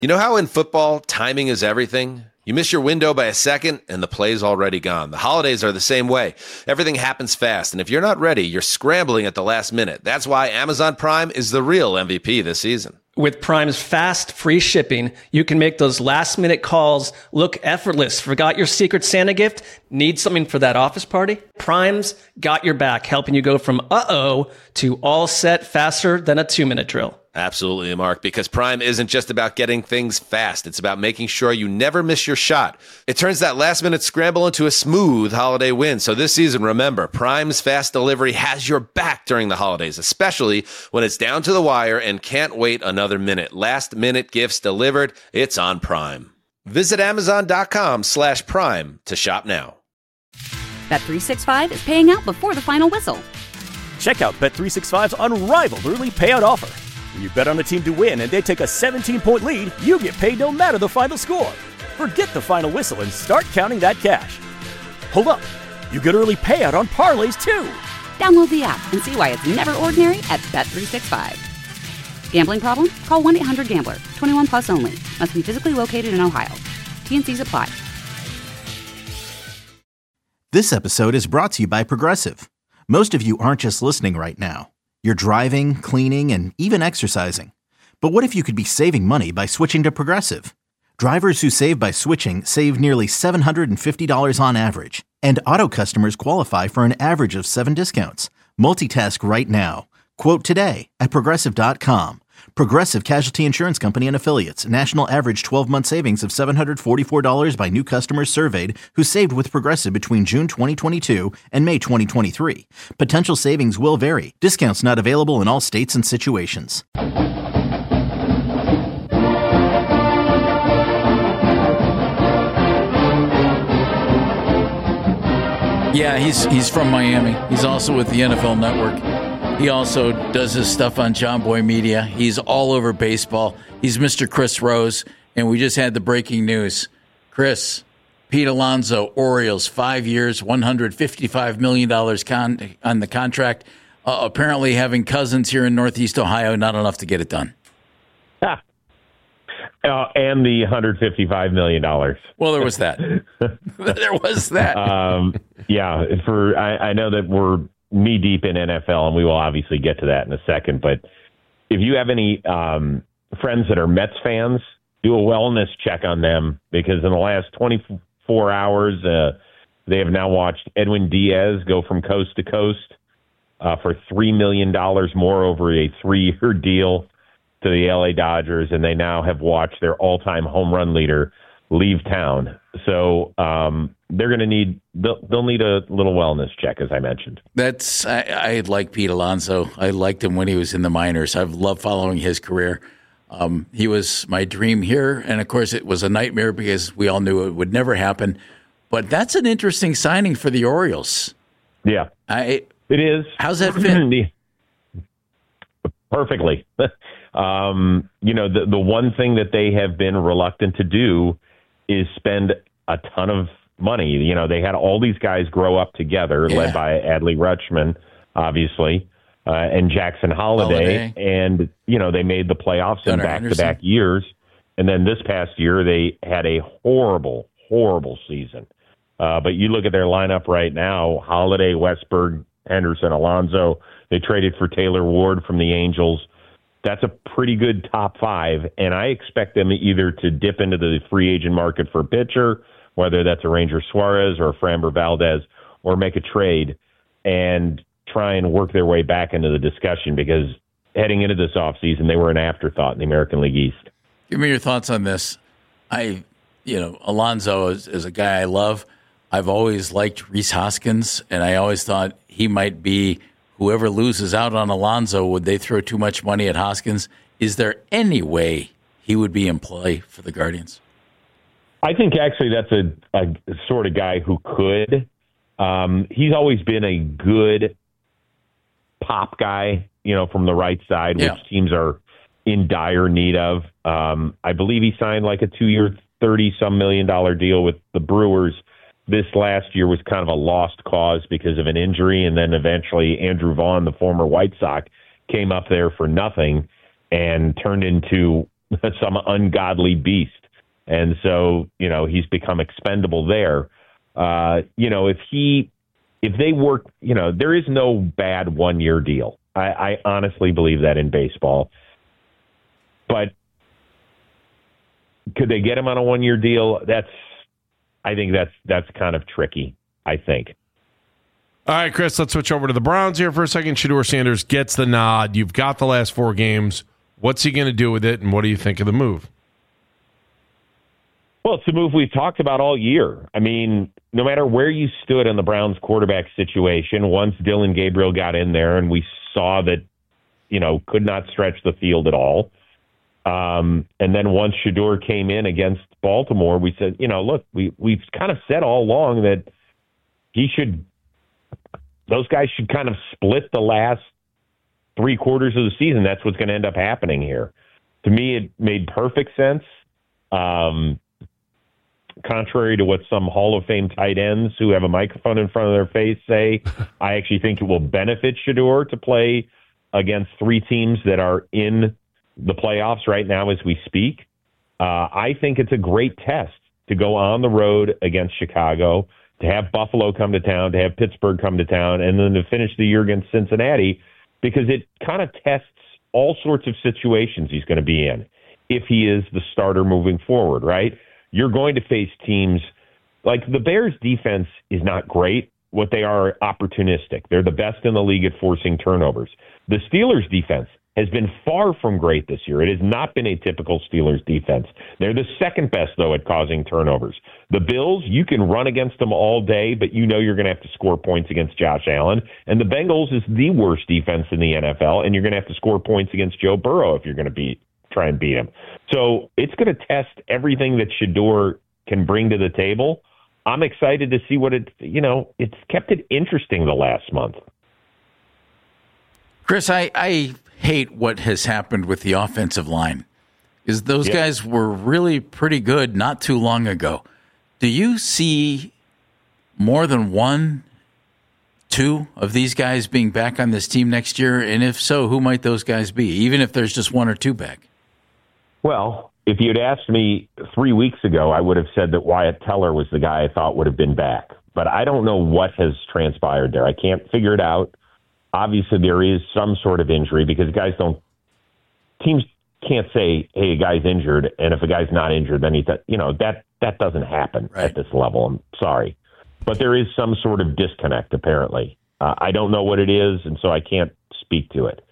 You know how in football, timing is everything? You miss your window by a second, and the play's already gone. The holidays are the same way. Everything happens fast, and if you're not ready, you're scrambling at the last minute. That's why Amazon Prime is the real MVP this season. With Prime's fast, free shipping, you can make those last-minute calls look effortless. Forgot your Secret Santa gift? Need something for that office party? Prime's got your back, helping you go from uh-oh to all set faster than a 2-minute drill. Absolutely, Mark, because Prime isn't just about getting things fast. It's about making sure you never miss your shot. It turns that last-minute scramble into a smooth holiday win. So this season, remember, Prime's fast delivery has your back during the holidays, especially when it's down to the wire and can't wait another minute. Last-minute gifts delivered. It's on Prime. Visit Amazon.com/Prime to shop now. Bet365 is paying out before the final whistle. Check out Bet365's unrivaled early payout offer. When you bet on a team to win and they take a 17-point lead, you get paid no matter the final score. Forget the final whistle and start counting that cash. Hold up. You get early payout on parlays, too. Download the app and see why it's never ordinary at Bet365. Gambling problem? Call 1-800-GAMBLER. 21 plus only. Must be physically located in Ohio. T&Cs apply. This episode is brought to you by Progressive. Most of you aren't just listening right now. You're driving, cleaning, and even exercising. But what if you could be saving money by switching to Progressive? Drivers who save by switching save nearly $750 on average. And auto customers qualify for an average of 7 discounts. Multitask right now. Quote today at Progressive.com. Progressive Casualty Insurance Company and Affiliates. National average 12-month savings of $744 by new customers surveyed who saved with Progressive between June 2022 and May 2023. Potential savings will vary. Discounts not available in all states and situations. Yeah, he's from Miami. He's also with the NFL Network. He also does his stuff on John Boy Media. He's all over baseball. He's Mr. Chris Rose, and we just had the breaking news. Chris, Pete Alonso, Orioles, 5 years, $155 million on the contract. Apparently having cousins here in Northeast Ohio, not enough to get it done. And the $155 million. Well, there was that. There was that. Yeah, I know that we're knee deep in NFL, and we will obviously get to that in a second. But if you have any friends that are Mets fans, do a wellness check on them, because in the last 24 hours, they have now watched Edwin Diaz go from coast to coast for $3 million more over a 3-year deal to the LA Dodgers, and they now have watched their all-time home run leader leave town. So they're going to they'll need a little wellness check, as I mentioned. I like Pete Alonso. I liked him when he was in the minors. I've loved following his career. He was my dream here, and of course it was a nightmare because we all knew it would never happen. But that's an interesting signing for the Orioles. Yeah, it is. How's that fit? Perfectly. The one thing that they have been reluctant to do is spend a ton of money. They had all these guys grow up together, led by Adley Rutschman, obviously, and Jackson Holliday. And, they made the playoffs in back-to-back years. And then this past year, they had a horrible, horrible season. But you look at their lineup right now, Holliday, Westberg, Henderson, Alonso. They traded for Taylor Ward from the Angels. That's a pretty good top 5, and I expect them either to dip into the free agent market for a pitcher, whether that's a Ranger Suarez or a Framber Valdez, or make a trade and try and work their way back into the discussion, because heading into this offseason, they were an afterthought in the American League East. Give me your thoughts on this. Alonso is a guy I love. I've always liked Rhys Hoskins, and I always thought he might be whoever loses out on Alonso. Would they throw too much money at Hoskins? Is there any way he would be in play for the Guardians? I think actually that's a sort of guy who could. He's always been a good pop guy, from the right side, which teams are in dire need of. I believe he signed like a 2-year, $30-some million deal with the Brewers. This last year was kind of a lost cause because of an injury, and then eventually Andrew Vaughn, the former White Sox, came up there for nothing and turned into some ungodly beast. And so, he's become expendable there. If they work, there is no bad 1-year deal. I honestly believe that in baseball. But could they get him on a 1-year deal? I think that's kind of tricky, I think. All right, Chris, let's switch over to the Browns here for a second. Shedeur Sanders gets the nod. You've got the last 4 games. What's he going to do with it, and what do you think of the move? Well, it's a move we've talked about all year. I mean, no matter where you stood in the Browns quarterback situation, once Dillon Gabriel got in there and we saw that, could not stretch the field at all. And then once Shedeur came in against Baltimore, we said, look, we've kind of said all along that those guys should kind of split the last 3 quarters of the season. That's what's going to end up happening here. To me, it made perfect sense. Contrary to what some Hall of Fame tight ends who have a microphone in front of their face say, I actually think it will benefit Shedeur to play against 3 teams that are in the playoffs right now as we speak. I think it's a great test to go on the road against Chicago, to have Buffalo come to town, to have Pittsburgh come to town, and then to finish the year against Cincinnati, because it kind of tests all sorts of situations he's going to be in if he is the starter moving forward, right? You're going to face teams like the Bears defense is not great. What they are opportunistic. They're the best in the league at forcing turnovers. The Steelers defense has been far from great this year. It has not been a typical Steelers defense. They're the second best, though, at causing turnovers. The Bills, you can run against them all day, but you're going to have to score points against Josh Allen. And the Bengals is the worst defense in the NFL, and you're going to have to score points against Joe Burrow if you're going to try and beat him. So it's going to test everything that Shedeur can bring to the table. I'm excited to see what it's kept it interesting the last month. Chris, I hate what has happened with the offensive line. Is those guys were really pretty good not too long ago. Do you see more than 1, 2 of these guys being back on this team next year? And if so, who might those guys be, even if there's just 1 or 2 back? Well, if you'd asked me 3 weeks ago, I would have said that Wyatt Teller was the guy I thought would have been back. But I don't know what has transpired there. I can't figure it out. Obviously, there is some sort of injury because teams can't say, hey, a guy's injured, and if a guy's not injured, then that doesn't happen at this level. I'm sorry. But there is some sort of disconnect, apparently. I don't know what it is, and so I can't speak to it.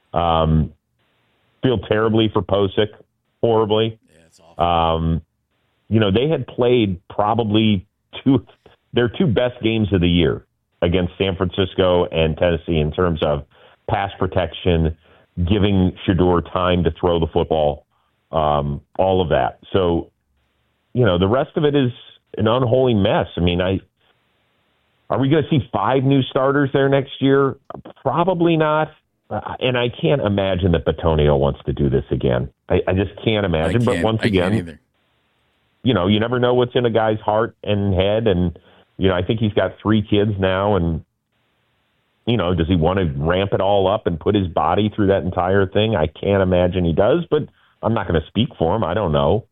Feel terribly for Posick. Horribly. Yeah, it's awful. They had played probably their 2 best games of the year against San Francisco and Tennessee in terms of pass protection, giving Shedeur time to throw the football, all of that. So, the rest of it is an unholy mess. I mean, are we going to see 5 new starters there next year? Probably not. And I can't imagine that Bitonio wants to do this again. I just can't imagine. But once again, you never know what's in a guy's heart and head. And, I think he's got 3 kids now. And, does he want to ramp it all up and put his body through that entire thing? I can't imagine he does, but I'm not going to speak for him. I don't know.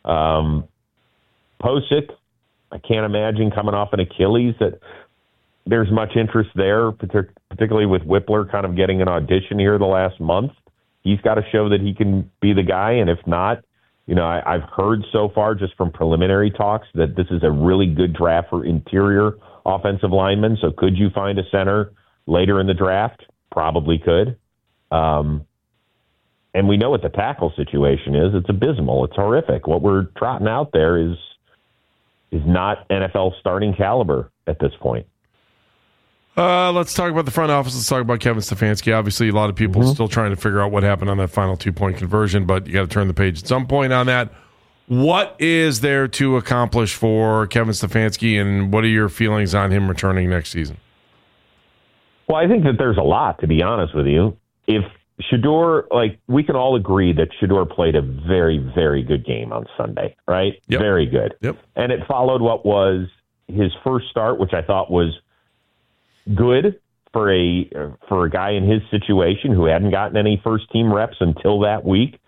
Posick, I can't imagine coming off an Achilles that there's much interest there, particularly with Whippler kind of getting an audition here the last month. He's got to show that he can be the guy, and if not, I've heard so far just from preliminary talks that this is a really good draft for interior offensive linemen. So could you find a center later in the draft? Probably could. And we know what the tackle situation is. It's abysmal. It's horrific. What we're trotting out there is not NFL starting caliber at this point. Let's talk about the front office. Let's talk about Kevin Stefanski. Obviously, a lot of people still trying to figure out what happened on that final 2-point conversion, but you got to turn the page at some point on that. What is there to accomplish for Kevin Stefanski, and what are your feelings on him returning next season? Well, I think that there's a lot, to be honest with you. If Shedeur, we can all agree that Shedeur played a very, very good game on Sunday, right? Yep. Very good. Yep. And it followed what was his first start, which I thought was good for a guy in his situation who hadn't gotten any first team reps until that week.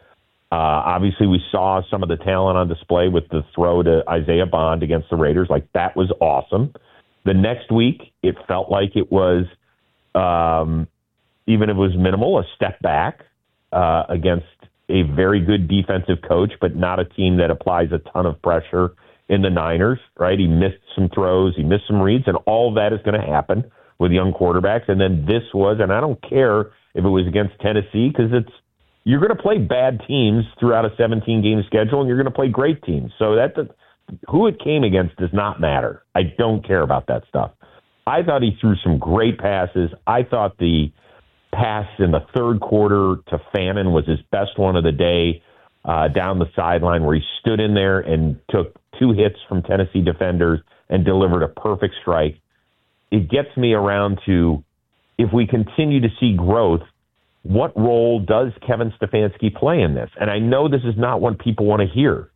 Obviously, we saw some of the talent on display with the throw to Isaiah Bond against the Raiders. Like, that was awesome. The next week, it felt like it was, even if it was minimal, a step back against a very good defensive coach, but not a team that applies a ton of pressure in the Niners, right? He missed some throws, he missed some reads, and all of that is going to happen with young quarterbacks. And then this was, and I don't care if it was against Tennessee, because you're going to play bad teams throughout a 17-game schedule, and you're going to play great teams. So who it came against does not matter. I don't care about that stuff. I thought he threw some great passes. I thought the pass in the third quarter to Fannin was his best one of the day down the sideline, where he stood in there and took 2 hits from Tennessee defenders and delivered a perfect strike. It gets me around to, if we continue to see growth, what role does Kevin Stefanski play in this? And I know this is not what people want to hear.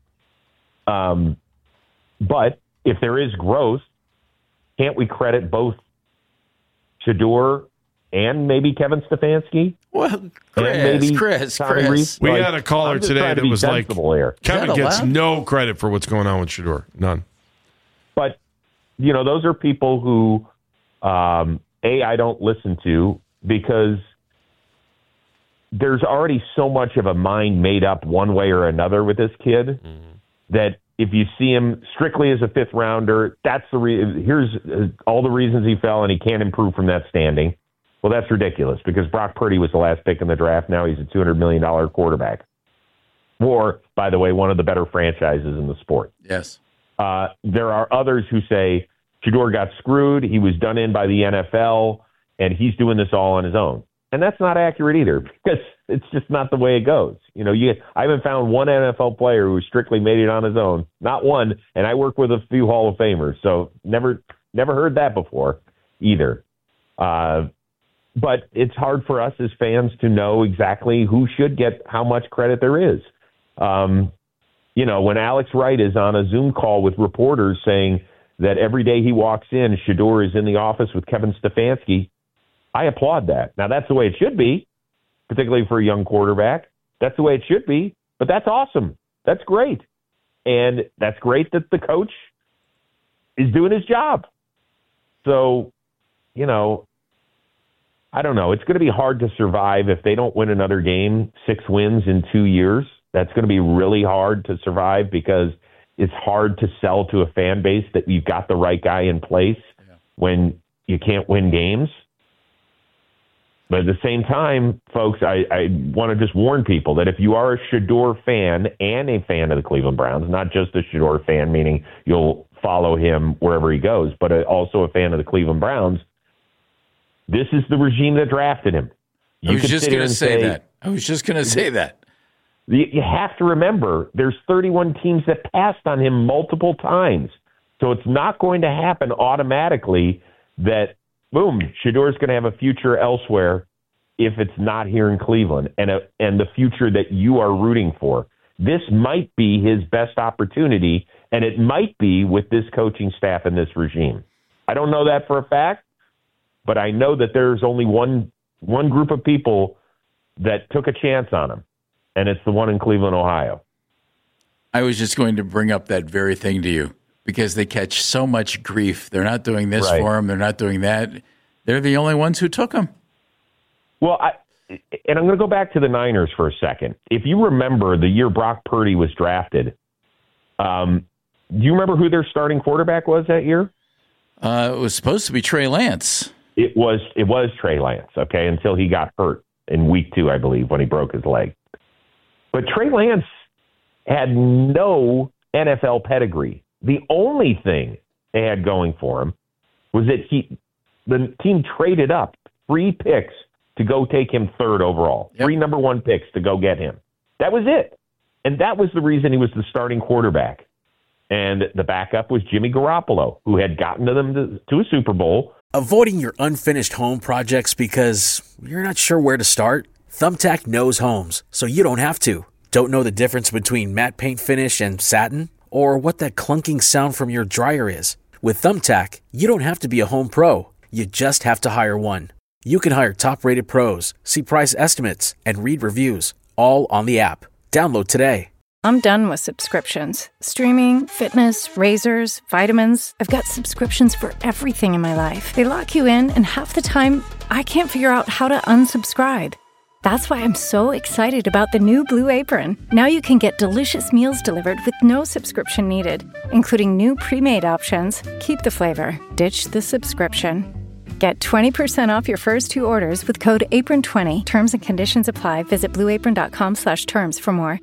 But if there is growth, can't we credit both Shedeur and maybe Kevin Stefanski? Well, Chris. We had a caller today that was like, Kevin gets no credit for what's going on with Shedeur. None. But, those are people who, I don't listen to, because there's already so much of a mind made up one way or another with this kid that if you see him strictly as a 5th rounder, that's here's all the reasons he fell and he can't improve from that standing. Well, that's ridiculous, because Brock Purdy was the last pick in the draft. Now he's a $200 million quarterback. Or, by the way, one of the better franchises in the sport. Yes. There are others who say Shedeur got screwed, he was done in by the NFL, and he's doing this all on his own. And that's not accurate either, because it's just not the way it goes. I haven't found one NFL player who strictly made it on his own. Not one. And I work with a few Hall of Famers, so never heard that before either. But it's hard for us as fans to know exactly who should get how much credit there is. When Alex Wright is on a Zoom call with reporters saying that every day he walks in, Shedeur is in the office with Kevin Stefanski, I applaud that. Now, that's the way it should be, particularly for a young quarterback. That's the way it should be, but that's awesome. That's great. And that's great that the coach is doing his job. So, I don't know. It's going to be hard to survive if they don't win another game, 6 wins in 2 years. That's going to be really hard to survive, because it's hard to sell to a fan base that you've got the right guy in place when you can't win games. But at the same time, folks, I want to just warn people that if you are a Shedeur fan and a fan of the Cleveland Browns, not just a Shedeur fan, meaning you'll follow him wherever he goes, but also a fan of the Cleveland Browns, this is the regime that drafted him. I was just going to say that. You have to remember, there's 31 teams that passed on him multiple times. So it's not going to happen automatically that, boom, Shedeur's going to have a future elsewhere if it's not here in Cleveland, and the future that you are rooting for. This might be his best opportunity, and it might be with this coaching staff and this regime. I don't know that for a fact, but I know that there's only one group of people that took a chance on him, and it's the one in Cleveland, Ohio. I was just going to bring up that very thing to you, because they catch so much grief. They're not doing this for him. They're not doing that. They're the only ones who took him. Well, I'm going to go back to the Niners for a second. If you remember the year Brock Purdy was drafted, do you remember who their starting quarterback was that year? It was supposed to be Trey Lance. It was Trey Lance, okay, until he got hurt in week 2, I believe, when he broke his leg. But Trey Lance had no NFL pedigree. The only thing they had going for him was that the team traded up 3 picks to go take him 3rd overall. 3 number 1 picks to go get him. That was it. And that was the reason he was the starting quarterback. And the backup was Jimmy Garoppolo, who had gotten them to a Super Bowl. Avoiding your unfinished home projects because you're not sure where to start? Thumbtack knows homes, so you don't have to. Don't know the difference between matte paint finish and satin? Or what that clunking sound from your dryer is? With Thumbtack, you don't have to be a home pro. You just have to hire one. You can hire top-rated pros, see price estimates, and read reviews, all on the app. Download today. I'm done with subscriptions. Streaming, fitness, razors, vitamins. I've got subscriptions for everything in my life. They lock you in, and half the time, I can't figure out how to unsubscribe. That's why I'm so excited about the new Blue Apron. Now you can get delicious meals delivered with no subscription needed, including new pre-made options. Keep the flavor, ditch the subscription. Get 20% off your first 2 orders with code APRON20. Terms and conditions apply. Visit blueapron.com/terms for more.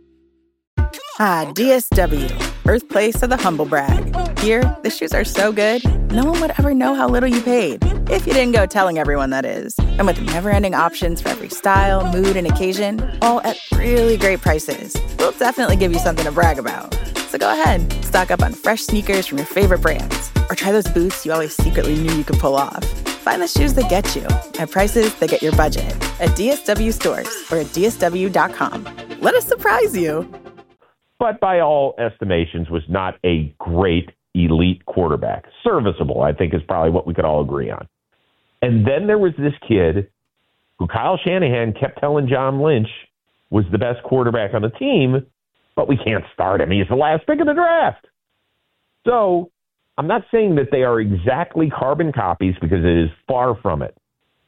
Ah, DSW, birthplace of the humble brag. Here, the shoes are so good, no one would ever know how little you paid. If you didn't go telling everyone, that is. And with never-ending options for every style, mood, and occasion, all at really great prices, we'll definitely give you something to brag about. So go ahead, stock up on fresh sneakers from your favorite brands, or try those boots you always secretly knew you could pull off. Find the shoes that get you at prices that get your budget at DSW stores or at DSW.com. Let us surprise you. But by all estimations was not a great elite quarterback. Serviceable, I think, is probably what we could all agree on. And then there was this kid who Kyle Shanahan kept telling John Lynch was the best quarterback on the team, but we can't start him. He's the last pick of the draft. So I'm not saying that they are exactly carbon copies, because it is far from it.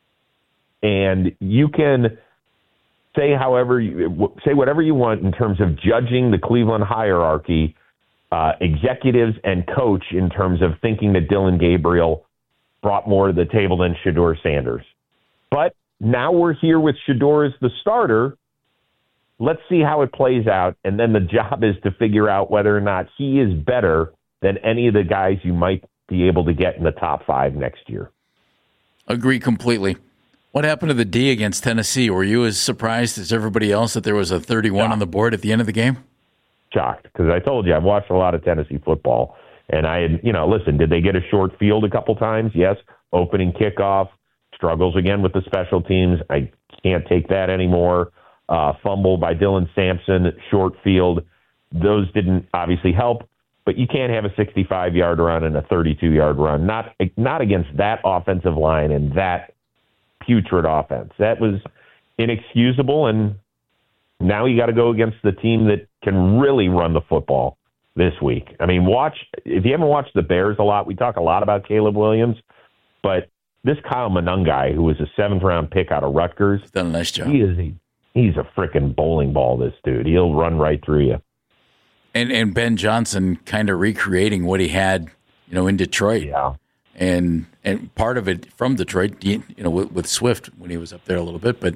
And you can say whatever you want in terms of judging the Cleveland hierarchy, executives and coach, in terms of thinking that Dillon Gabriel brought more to the table than Shedeur Sanders. But now we're here with Shedeur as the starter. Let's see how it plays out, and then the job is to figure out whether or not he is better than any of the guys you might be able to get in the top 5 next year. Agree completely. What happened to the D against Tennessee? Were you as surprised as everybody else that there was a 31 on the board at the end of the game? Shocked, because I told you I've watched a lot of Tennessee football, and I had, listen, did they get a short field a couple times? Yes. Opening kickoff, struggles again with the special teams. I can't take that anymore. Fumble by Dylan Sampson, short field. Those didn't obviously help, but you can't have a 65-yard run and a 32-yard run. Not against that offensive line and that putrid offense. That was inexcusable, and now you got to go against the team that can really run the football this week. I mean, if you haven't watched the Bears a lot, we talk a lot about Caleb Williams, but this Kyle Manung guy, who was a 7th-round pick out of Rutgers, he's done a nice job. He's a freaking bowling ball, this dude. He'll run right through you. And Ben Johnson kind of recreating what he had, in Detroit. Yeah. And part of it from Detroit, with Swift when he was up there a little bit, but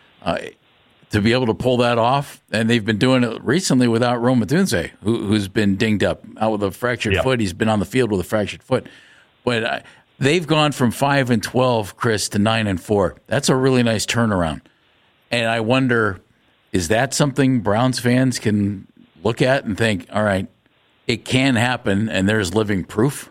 to be able to pull that off, and they've been doing it recently without Rome Odunze, who's been dinged up out with a fractured foot. He's been on the field with a fractured foot, but they've gone from 5-12, Chris, to 9-4. That's a really nice turnaround, and I wonder, is that something Browns fans can look at and think, all right, it can happen, and there's living proof?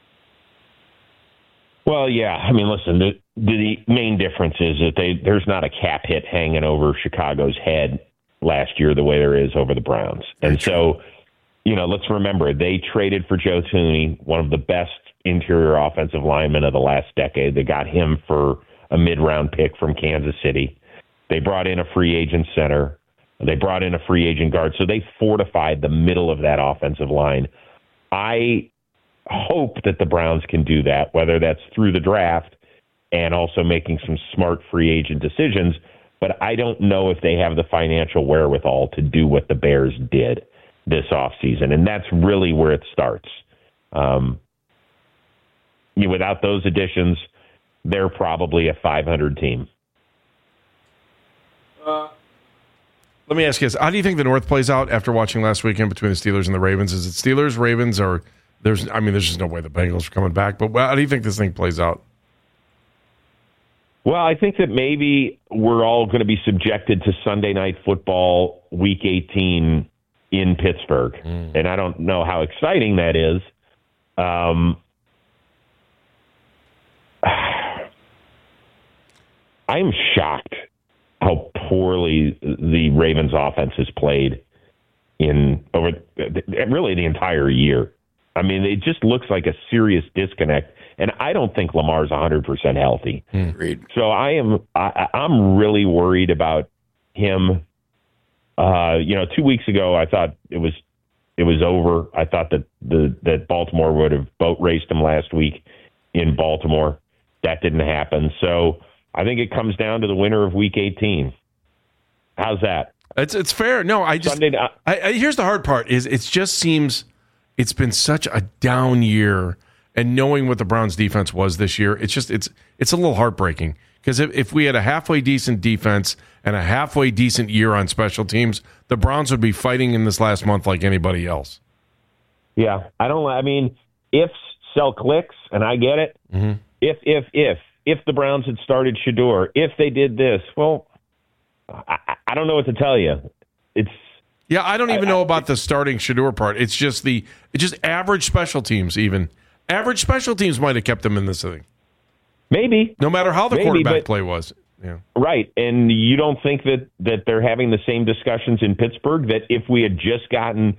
Well, yeah. I mean, listen, the main difference is that there's not a cap hit hanging over Chicago's head last year the way there is over the Browns. And so, let's remember, they traded for Joe Thuney, one of the best interior offensive linemen of the last decade. They got him for a mid-round pick from Kansas City. They brought in a free agent center. They brought in a free agent guard. So they fortified the middle of that offensive line. I hope that the Browns can do that, whether that's through the draft and also making some smart free agent decisions. But I don't know if they have the financial wherewithal to do what the Bears did this offseason. And that's really where it starts. Without those additions, they're probably a 500 team. Let me ask you this. How do you think the North plays out after watching last weekend between the Steelers and the Ravens? Is it Steelers, Ravens, or there's just no way the Bengals are coming back? But how do you think this thing plays out? Well, I think that maybe we're all going to be subjected to Sunday Night Football Week 18 in Pittsburgh. And I don't know how exciting that is. I am shocked how poorly the Ravens offense has played over really the entire year. I mean, it just looks like a serious disconnect, and I don't think Lamar's 100% healthy. Agreed. So I'm really worried about him 2 weeks ago, I thought it was over. I thought that Baltimore would have boat raced them last week in Baltimore. That didn't happen. So I think it comes down to the winner of Week 18. How's that? It's fair. No, here's the hard part is it just seems it's been such a down year, and knowing what the Browns defense was this year, it's a little heartbreaking because if we had a halfway decent defense and a halfway decent year on special teams, the Browns would be fighting in this last month like anybody else. Yeah, ifs sell clicks, and I get it. Mm-hmm. If the Browns had started Shedeur, if they did this, well, I don't know what to tell you. I don't even know about the starting Shedeur part. It's just average special teams. Even average special teams might have kept them in this thing. Maybe, no matter how the quarterback play was. Yeah. Right, and you don't think that they're having the same discussions in Pittsburgh? That if we had just gotten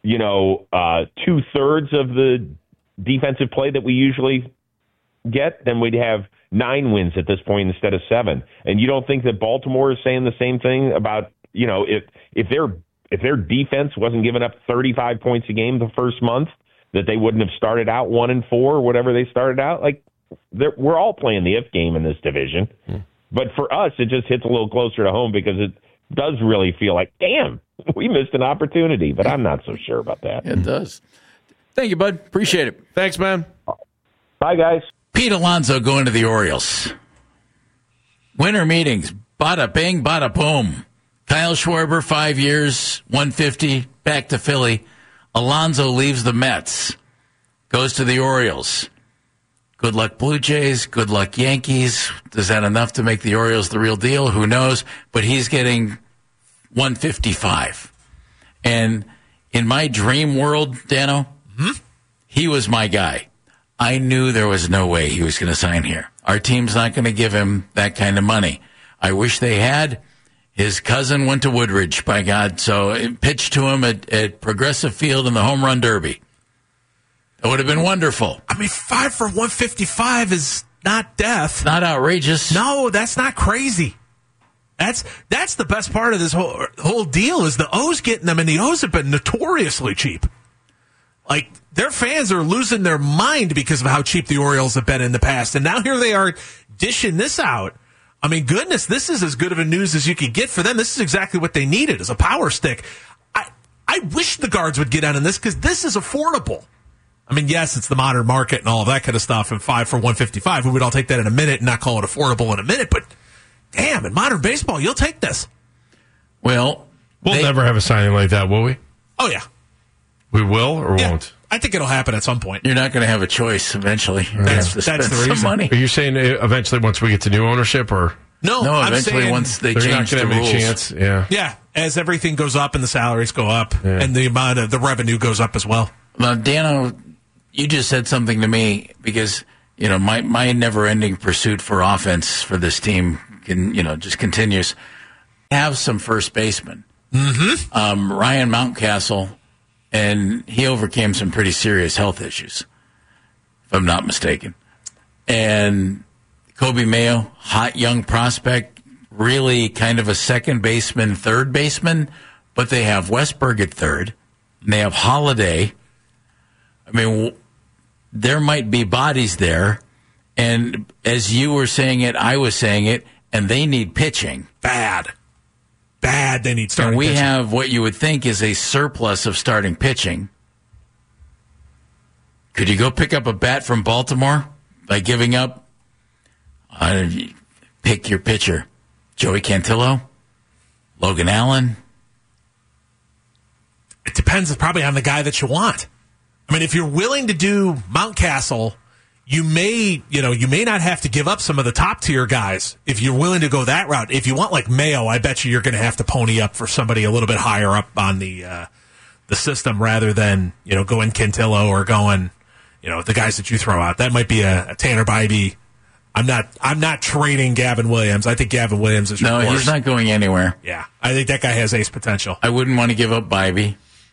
2/3 of the defensive play that we usually get, then we'd have 9 wins at this point instead of 7. And you don't think that Baltimore is saying the same thing about if their defense wasn't giving up 35 points a game the first month, that they wouldn't have started out 1-4 or whatever they started out? Like, we're all playing the if game in this division. But for us, it just hits a little closer to home because it does really feel like, damn, we missed an opportunity. But I'm not so sure about that. It does. Thank you, bud. Appreciate it. Thanks, man. Bye, guys. Pete Alonso going to the Orioles. Winter meetings. Bada bing, bada boom. Kyle Schwarber, 5 years, $150, back to Philly. Alonso leaves the Mets, goes to the Orioles. Good luck, Blue Jays. Good luck, Yankees. Is that enough to make the Orioles the real deal? Who knows? But he's getting $155. And in my dream world, Dano, he was my guy. I knew there was no way he was going to sign here. Our team's not going to give him that kind of money. I wish they had. His cousin went to Woodridge, by God, so it pitched to him at Progressive Field in the Home Run Derby. It would have been wonderful. 5 for 155 is not death. Not outrageous. No, that's not crazy. That's the best part of this whole deal is the O's getting them, and the O's have been notoriously cheap. Like, their fans are losing their mind because of how cheap the Orioles have been in the past, and now here they are dishing this out. Goodness, this is as good of a news as you could get for them. This is exactly what they needed, is a power stick. I wish the Guards would get on in this because this is affordable. Yes, it's the modern market and all of that kind of stuff, and 5 for 155. We would all take that in a minute and not call it affordable in a minute, but damn, in modern baseball, you'll take this. Well, we'll never have a signing like that, will we? Oh, yeah. We will or won't? I think it'll happen at some point. You're not going to have a choice eventually. That's the reason. Money. Are you saying eventually once we get to new ownership, or no? Eventually once they change the rules. Chance. Yeah, as everything goes up and the salaries go up and the amount of the revenue goes up as well. Now, Dano, you just said something to me because my never-ending pursuit for offense for this team just continues. Have some first basemen. Mm-hmm. Ryan Mountcastle. And he overcame some pretty serious health issues, if I'm not mistaken. And Kobe Mayo, hot young prospect, really kind of a second baseman, third baseman, but they have Westberg at third, and they have Holiday. There might be bodies there, and as you were saying it, I was saying it, and they need pitching. Bad. They need starting pitching. And we pitching. have what you would think is a surplus of starting pitching. Could you go pick up a bat from Baltimore by giving up? Pick your pitcher. Joey Cantillo? Logan Allen? It depends probably on the guy that you want. If you're willing to do Mountcastle, you may not have to give up some of the top tier guys if you're willing to go that route. If you want like Mayo, I bet you're going to have to pony up for somebody a little bit higher up on the system rather than going Cantillo or going the guys that you throw out. That might be a Tanner Bybee. I'm not trading Gavin Williams. I think Gavin Williams is no, he's not going anywhere. Yeah, I think that guy has ace potential. I wouldn't want to give up Bybee.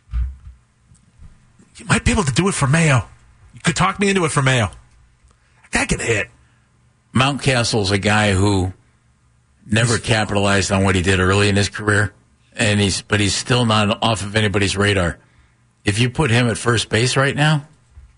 You might be able to do it for Mayo. You could talk me into it for Mayo. That can hit. Mountcastle's a guy who never capitalized on what he did early in his career, but he's still not off of anybody's radar. If you put him at first base right now,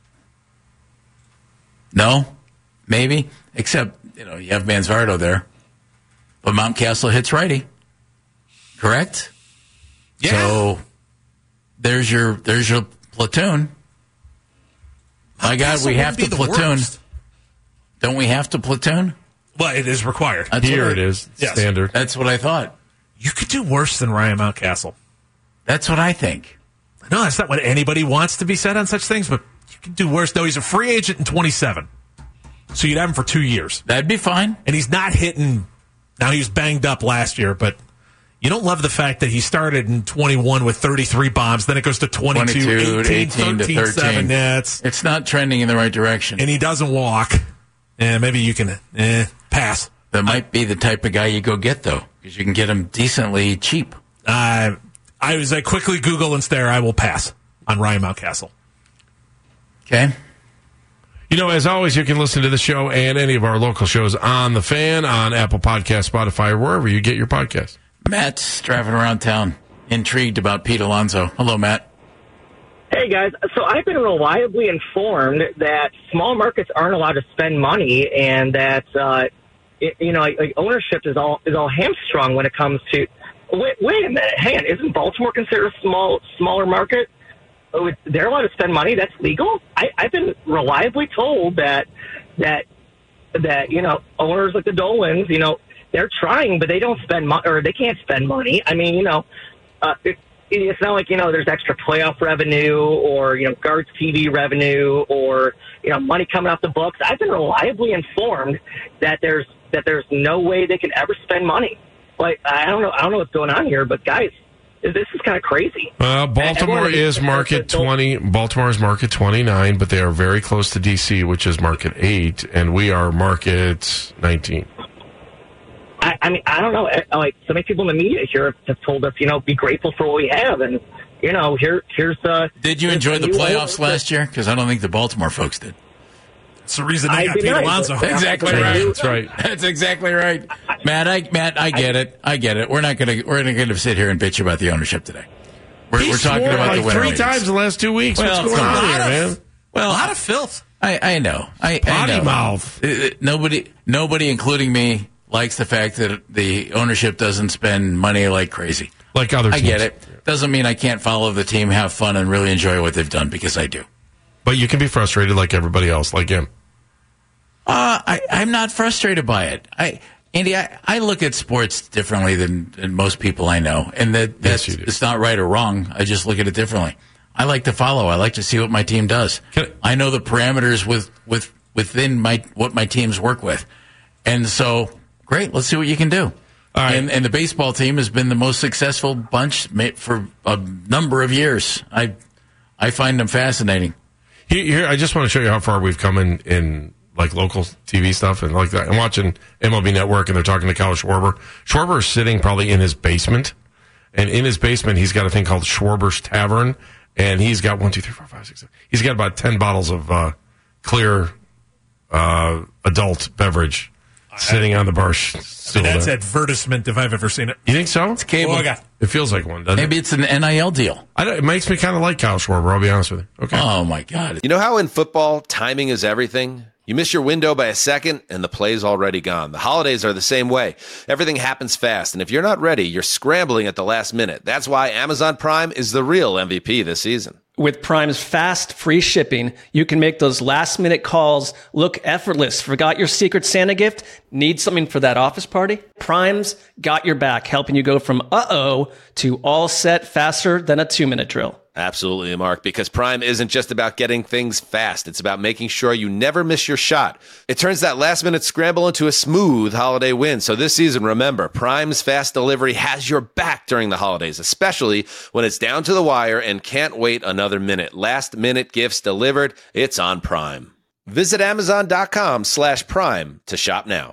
no, maybe, except you have Manzardo there, but Mountcastle hits righty, correct? Yeah. So there's your platoon. My God, we have to platoon. Don't we have to platoon? Well, it is required. Here it is. Yes. Standard. That's what I thought. You could do worse than Ryan Mountcastle. That's what I think. No, that's not what anybody wants to be said on such things, but you can do worse. No, he's a free agent in 27. So you'd have him for 2 years. That'd be fine. And he's not hitting. Now, he was banged up last year, but you don't love the fact that he started in 21 with 33 bombs, then it goes to 22, 18 13, 7. Yeah, it's not trending in the right direction. And he doesn't walk. And maybe you can pass. That might be the type of guy you go get, though, because you can get him decently cheap. As I quickly Google and stare, I will pass on Ryan Mountcastle. Okay. As always, you can listen to the show and any of our local shows on The Fan, on Apple Podcasts, Spotify, or wherever you get your podcasts. Matt's driving around town, intrigued about Pete Alonso. Hello, Matt. Hey, guys. So I've been reliably informed that small markets aren't allowed to spend money and that, ownership is all hamstrung when it comes to... Wait a minute. Hang on. Isn't Baltimore considered a smaller market? Oh, they're allowed to spend money? That's legal? I've been reliably told that owners like the Dolans, they're trying, but they don't spend money, or they can't spend money. I mean, it's not like, there's extra playoff revenue or, Guards TV revenue or, money coming off the books. I've been reliably informed that there's no way they can ever spend money. Like, I don't know what's going on here, but guys, this is kind of crazy. Baltimore is market 20. Baltimore is market 29, but they are very close to DC, which is market 8, and we are market 19. I mean, I don't know. Like, so many people in the media here have told us, be grateful for what we have, and here's. Did you enjoy the playoffs last year? Because I don't think the Baltimore folks did. That's the reason they got Pete Alonso. Exactly right. That's right. That's exactly right. Matt, I get it. I get it. We're not gonna sit here and bitch about the ownership today. We're talking about the winner 3 times in the last 2 weeks. Well, what's going on here, man? Well, a lot of filth. I know. I know. Mouth. Nobody, including me, likes the fact that the ownership doesn't spend money like crazy. Like other teams. I get it. Doesn't mean I can't follow the team, have fun, and really enjoy what they've done, because I do. But you can be frustrated like everybody else, like him. I'm not frustrated by it. Andy, I look at sports differently than most people I know, and that's it's not right or wrong. I just look at it differently. I like to follow. I like to see what my team does. I know the parameters within what my teams work with, and so great. Let's see what you can do. All right. And the baseball team has been the most successful bunch for a number of years. I find them fascinating. Here, I just want to show you how far we've come in like local TV stuff and like that. I'm watching MLB Network and they're talking to Kyle Schwarber. Schwarber is sitting probably in his basement, and in his basement he's got a thing called Schwarber's Tavern, and he's got 1, 2, 3, 4, 5, 6, 7. He's got about 10 bottles of clear adult beverage sitting on the bar stool. That's advertisement if I've ever seen it. You think so? It's cable. It feels like one, doesn't it? Maybe it's an NIL deal. It makes me kind of like Kyle Schwarber, I'll be honest with you. Okay. Oh, my God. You know how in football, timing is everything? You miss your window by a second, and the play's already gone. The holidays are the same way. Everything happens fast, and if you're not ready, you're scrambling at the last minute. That's why Amazon Prime is the real MVP this season. With Prime's fast, free shipping, you can make those last-minute calls look effortless. Forgot your Secret Santa gift? Need something for that office party? Prime's got your back, helping you go from uh-oh to all set faster than a 2-minute drill. Absolutely, Mark, because Prime isn't just about getting things fast. It's about making sure you never miss your shot. It turns that last-minute scramble into a smooth holiday win. So this season, remember, Prime's fast delivery has your back during the holidays, especially when it's down to the wire and can't wait another minute. Last-minute gifts delivered, it's on Prime. Visit Amazon.com/Prime to shop now.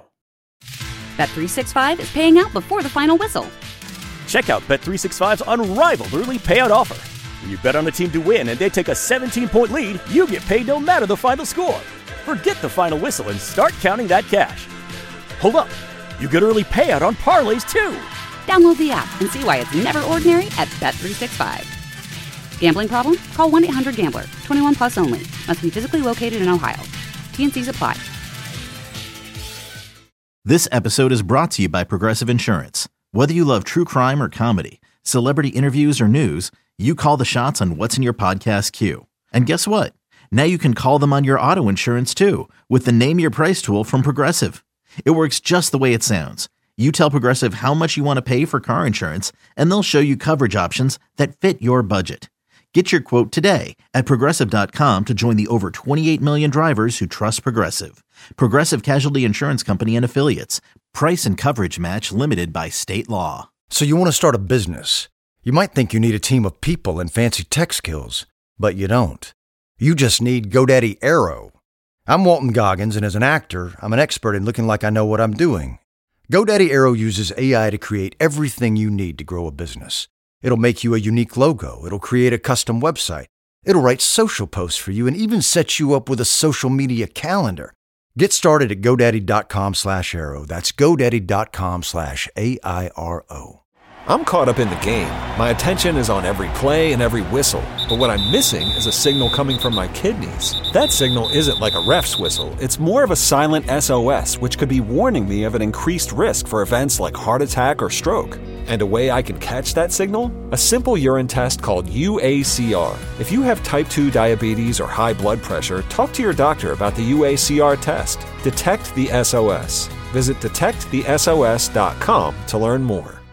Bet365 is paying out before the final whistle. Check out Bet365's unrivaled early payout offer. When you bet on a team to win and they take a 17-point lead, you get paid no matter the final score. Forget the final whistle and start counting that cash. Hold up. You get early payout on parlays, too. Download the app and see why it's never ordinary at Bet365. Gambling problem? Call 1-800-GAMBLER. 21 plus only. Must be physically located in Ohio. T&Cs apply. This episode is brought to you by Progressive Insurance. Whether you love true crime or comedy, celebrity interviews or news, you call the shots on what's in your podcast queue. And guess what? Now you can call them on your auto insurance too with the Name Your Price tool from Progressive. It works just the way it sounds. You tell Progressive how much you want to pay for car insurance, and they'll show you coverage options that fit your budget. Get your quote today at Progressive.com to join the over 28 million drivers who trust Progressive. Progressive Casualty Insurance Company and Affiliates. Price and coverage match limited by state law. So you want to start a business. You might think you need a team of people and fancy tech skills, but you don't. You just need GoDaddy Aero. I'm Walton Goggins, and as an actor, I'm an expert in looking like I know what I'm doing. GoDaddy Aero uses AI to create everything you need to grow a business. It'll make you a unique logo. It'll create a custom website. It'll write social posts for you and even set you up with a social media calendar. Get started at GoDaddy.com/Aero. That's GoDaddy.com/AIRO. I'm caught up in the game. My attention is on every play and every whistle. But what I'm missing is a signal coming from my kidneys. That signal isn't like a ref's whistle. It's more of a silent SOS, which could be warning me of an increased risk for events like heart attack or stroke. And a way I can catch that signal? A simple urine test called UACR. If you have type 2 diabetes or high blood pressure, talk to your doctor about the UACR test. Detect the SOS. Visit detectthesos.com to learn more.